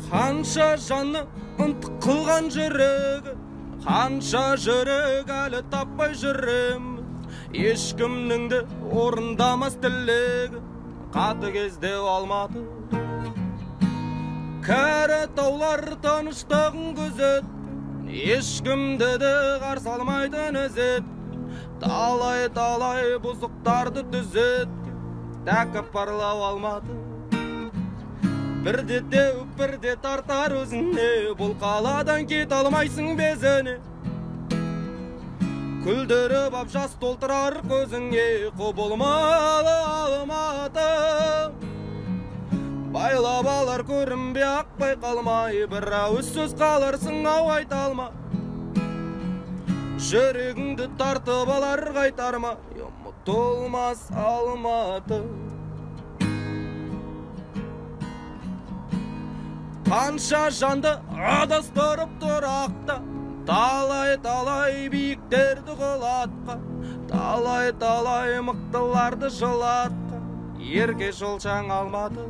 Қанша жанны ынтық қылған жүрегі, қанша жүрек әлі таппай жүрем. Ешкімніңді орындамас тілегі, қатыгезде алмады. Кәрі таулар тыныштығын күзеткен, ешкімді де қарсы алмайтын ізет. Талай бұзықтарды түзеткен, тәкаппарлау алмады. Бірде теуіп, бірде тартар өзіне, бұл қаладан кет алмайсың безіне. Күлдіріп ап жас толтырар көзіңе, құбылмалы Алматы. Байлап алар көрінбе ақ байқалмай, бір ауыз сөз қаларсың ау айта алма. Жүрегіңді тартып алар қайтарма, ұмытылмас Алматы. Қанша жанды адастырып тұрақта, талай биіктерді құлатқа, талай мықтыларды жылатқа, ерке жолшаң Алматы.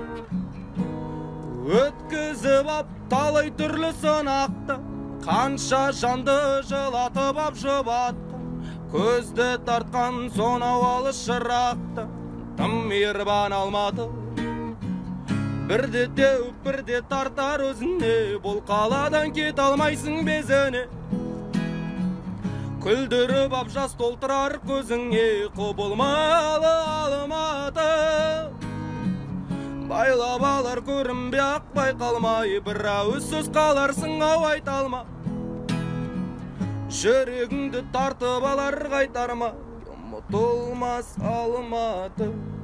Өткізіп ап талай түрлі сынақта, қанша жанды жылатып ап жұбатқа, көзді тартқан сонау алыс шырақта, тым мейірбан Алматы. Бірде теуіп, бірде тартар өзіне, бұл қаладан кет алмайсың безіне. Күлдіріп ап жас толтырар көзіңе, құбылмалы Алматы. Байлап алар көрінбе ақ байқалмай, бір ауыз сөз қаларсың ау айта алма. Жүрегіңді тартып алар қайтарма, ұмытылмас Алматы.